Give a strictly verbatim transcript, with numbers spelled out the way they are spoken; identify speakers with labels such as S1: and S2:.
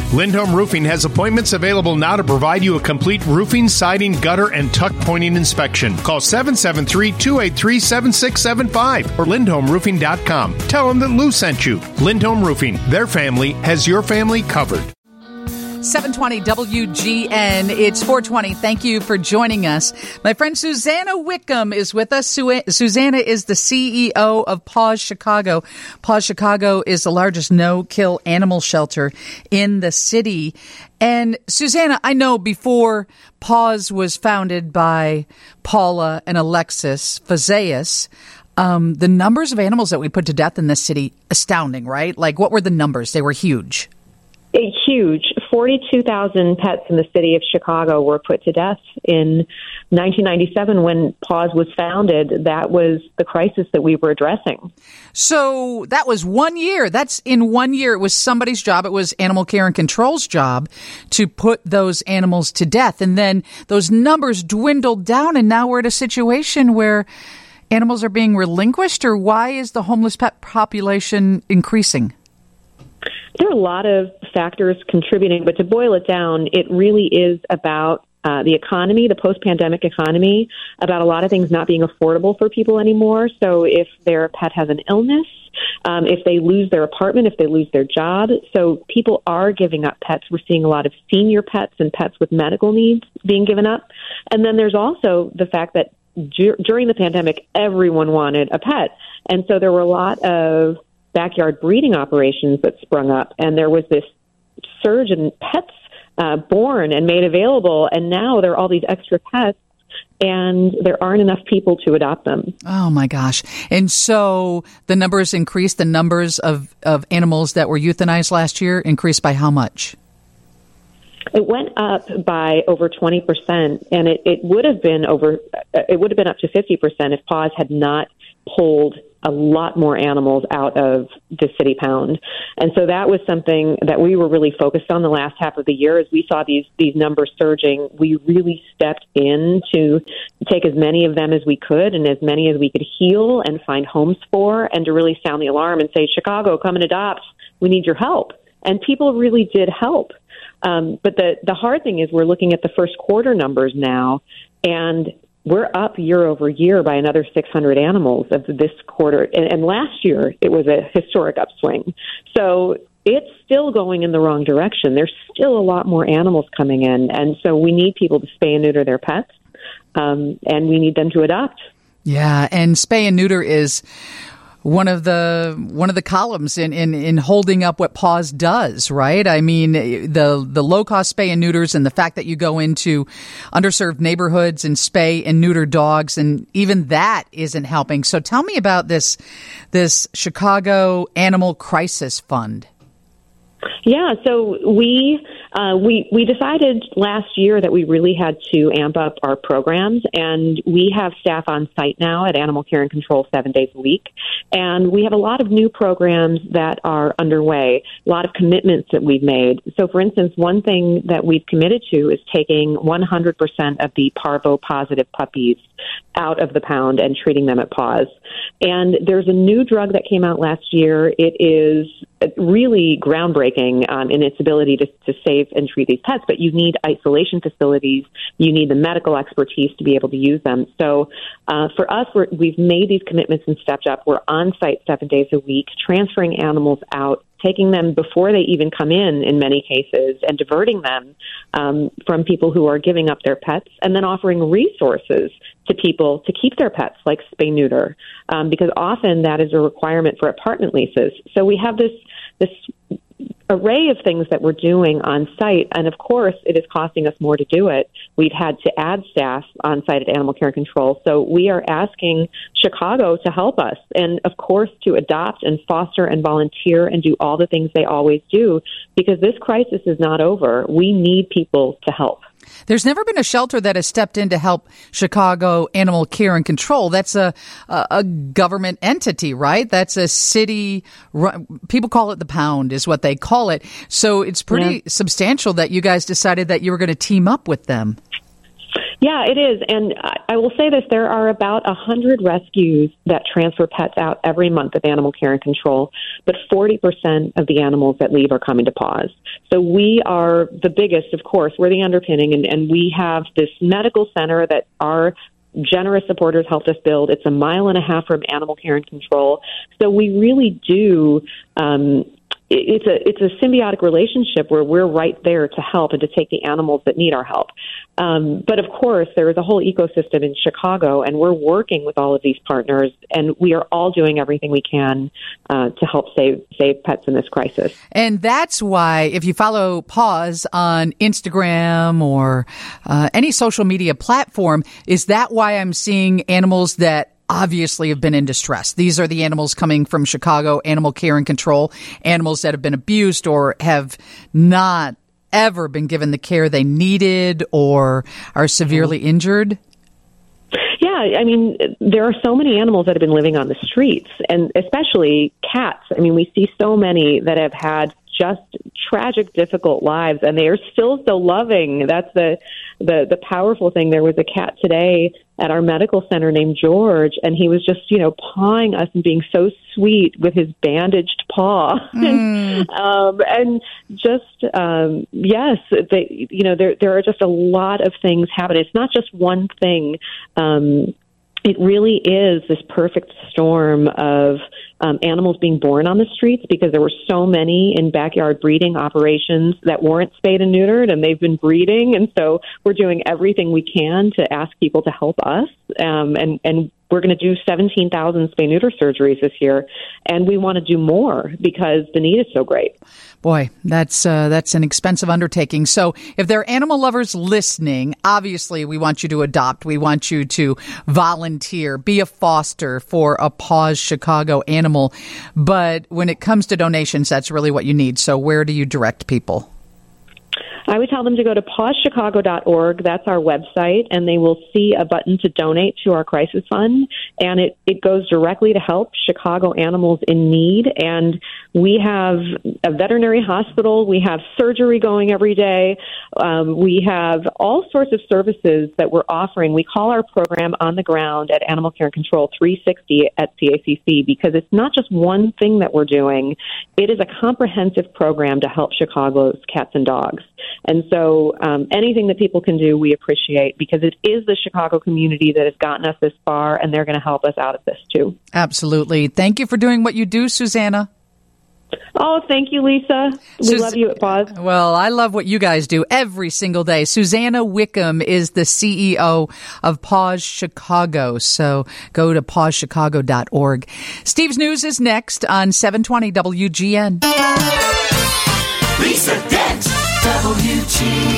S1: Lindholm Roofing has appointments available now to provide you a complete roofing, siding, gutter, and tuck pointing inspection. Call seven seven three, two eight three, seven six seven five or lindholm roofing dot com. Tell them that Lou sent you. Lindholm Roofing, their family has your family covered.
S2: seven twenty W G N. It's four twenty. Thank you for joining us. My friend Susanna Wickham is with us. Su- Susanna is the C E O of Paws Chicago. Paws Chicago is the largest no-kill animal shelter in the city. And Susanna, I know before Paws was founded by Paula and Alexis Fazeas, um, the numbers of animals that we put to death in this city, astounding, right? Like, what were the numbers? They were huge.
S3: Huge. forty-two thousand pets in the city of Chicago were put to death in nineteen ninety-seven when Paws was founded. That was the crisis that we were addressing.
S2: So that was one year. That's in one year. It was somebody's job. It was Animal Care and Control's job to put those animals to death. And then those numbers dwindled down, and now we're at a situation where animals are being relinquished. Or why is the homeless pet population increasing?
S3: There are a lot of factors contributing, but to boil it down, it really is about uh, the economy, the post-pandemic economy, about a lot of things not being affordable for people anymore. So if their pet has an illness, um, if they lose their apartment, if they lose their job, so people are giving up pets. We're seeing a lot of senior pets and pets with medical needs being given up. And then there's also the fact that dur- during the pandemic, everyone wanted a pet. And so there were a lot of backyard breeding operations that sprung up, and there was this surge in pets uh, born and made available, and now there are all these extra pets, and there aren't enough people to adopt them.
S2: Oh, my gosh. And so the numbers increased, the numbers of, of animals that were euthanized last year increased by how much?
S3: It went up by over twenty percent, and it, it would have been over, it would have been up to fifty percent if Paws had not pulled a lot more animals out of the city pound. And so that was something that we were really focused on the last half of the year. As we saw these these numbers surging, we really stepped in to take as many of them as we could and as many as we could heal and find homes for, and to really sound the alarm and say, Chicago, come and adopt. We need your help. And people really did help. Um, but the, the hard thing is we're looking at the first quarter numbers now, and we're up year over year by another six hundred animals of this quarter. And, and last year, it was a historic upswing. So it's still going in the wrong direction. There's still a lot more animals coming in. And so we need people to spay and neuter their pets, um, and we need them to adopt.
S2: Yeah, and spay and neuter is one of the one of the columns in, in, in holding up what Paws does, right? I mean, the the low-cost spay and neuters, and the fact that you go into underserved neighborhoods and spay and neuter dogs, and even that isn't helping. So tell me about this this Chicago Animal Crisis Fund.
S3: Yeah, so we uh, we we decided last year that we really had to amp up our programs, and we have staff on site now at Animal Care and Control seven days a week, and we have a lot of new programs that are underway, a lot of commitments that we've made. So, for instance, one thing that we've committed to is taking one hundred percent of the parvo-positive puppies out of the pound and treating them at Paws. And there's a new drug that came out last year. It is really groundbreaking um, in its ability to, to save and treat these pets, but you need isolation facilities. You need the medical expertise to be able to use them. So uh, for us, we're, we've made these commitments and stepped up. We're on site seven days a week, transferring animals out, taking them before they even come in, in many cases, and diverting them um, from people who are giving up their pets, and then offering resources to people to keep their pets, like spay-neuter, um, because often that is a requirement for apartment leases. So we have this this array of things that we're doing on site, and of course, it is costing us more to do it. We've had to add staff on site at Animal Care and Control, so we are asking Chicago to help us, and of course, to adopt and foster and volunteer and do all the things they always do, because this crisis is not over. We need people to help.
S2: There's never been a shelter that has stepped in to help Chicago Animal Care and Control. That's a a, a government entity, right? That's a city. People call it the pound, is what they call it. So it's pretty yeah. substantial that you guys decided that you were going to team up with them.
S3: Yeah, it is. And I will say this, there are about one hundred rescues that transfer pets out every month of Animal Care and Control, but forty percent of the animals that leave are coming to Paws. So we are the biggest, of course. We're the underpinning, and, and we have this medical center that our generous supporters helped us build. It's a mile and a half from Animal Care and Control. So we really do... Um, It's a it's a symbiotic relationship where we're right there to help and to take the animals that need our help. Um, but of course, there is a whole ecosystem in Chicago, and we're working with all of these partners, and we are all doing everything we can uh, to help save save pets in this crisis.
S2: And that's why, if you follow Paws on Instagram or uh, any social media platform, is that why I'm seeing animals that obviously have been in distress. These are the animals coming from Chicago Animal Care and Control, animals that have been abused or have not ever been given the care they needed or are severely mm-hmm. injured.
S3: Yeah, I mean, there are so many animals that have been living on the streets, and especially cats. I mean, we see so many that have had just tragic, difficult lives, and they are still so loving. That's the, the the powerful thing. There was a cat today at our medical center named George, and he was just, you know, pawing us and being so sweet with his bandaged paw. Mm. and, um, and just, um, yes, they, you know, there there are just a lot of things happening. It's not just one thing. Um, it really is this perfect storm of um, animals being born on the streets, because there were so many in backyard breeding operations that weren't spayed and neutered, and they've been breeding. And so we're doing everything we can to ask people to help us. Um, and, and we're going to do seventeen thousand spay-neuter surgeries this year, and we want to do more because the need is so great.
S2: Boy, that's uh, that's an expensive undertaking. So if there are animal lovers listening, obviously we want you to adopt. We want you to volunteer, be a foster for a Paws Chicago animal. But when it comes to donations, that's really what you need. So where do you direct people?
S3: I would tell them to go to paws chicago dot org. That's our website, and they will see a button to donate to our crisis fund, and it, it goes directly to help Chicago animals in need. And we have a veterinary hospital. We have surgery going every day. Um, we have all sorts of services that we're offering. We call our program On the Ground at Animal Care and Control three sixty at C A C C, because it's not just one thing that we're doing. It is a comprehensive program to help Chicago's cats and dogs. And so um, anything that people can do, we appreciate, because it is the Chicago community that has gotten us this far, and they're going to help us out of this, too. Absolutely.
S2: Thank you for doing what you do, Susanna.
S3: Oh, thank you, Lisa. We Sus- love you at Paws.
S2: Well, I love what you guys do every single day. Susanna Wickham is the C E O of Paws Chicago. So go to paws chicago dot org. Steve's News is next on seven twenty W G N.
S4: Lisa Dent, W G N.